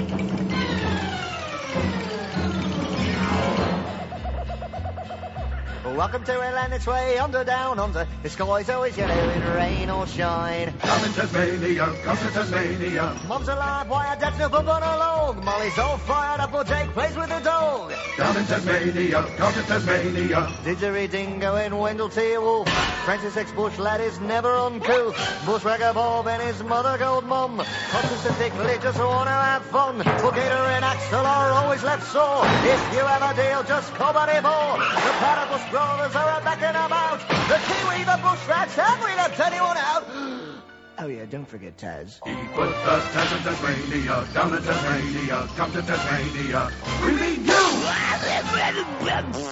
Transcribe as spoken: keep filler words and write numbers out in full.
Welcome to Atlantic's Way, under, down, under. The sky's always yellow in rain or shine. Come to Tasmania, come to Tasmania. Mum's alive, why her dad's never on a log. Molly's all fired up, or Jake plays with the dog. Down in Tasmania, come to Tasmania. Didgeridingo in Wendell T. Wolf. Francis X. Bush lad is never uncouth. Bushwhacker Bob and his mother gold mum. Consistently just wanna have fun. Boogator and Axel are always left sore. If you have a deal, just call Buddy Moore. The platypus brothers are backing them out. The Kiwi, the bush rats, have we left anyone out? Oh yeah, don't forget Taz. He put the Taz in Tasmania, down in Tasmania, come to Tasmania. We mean you!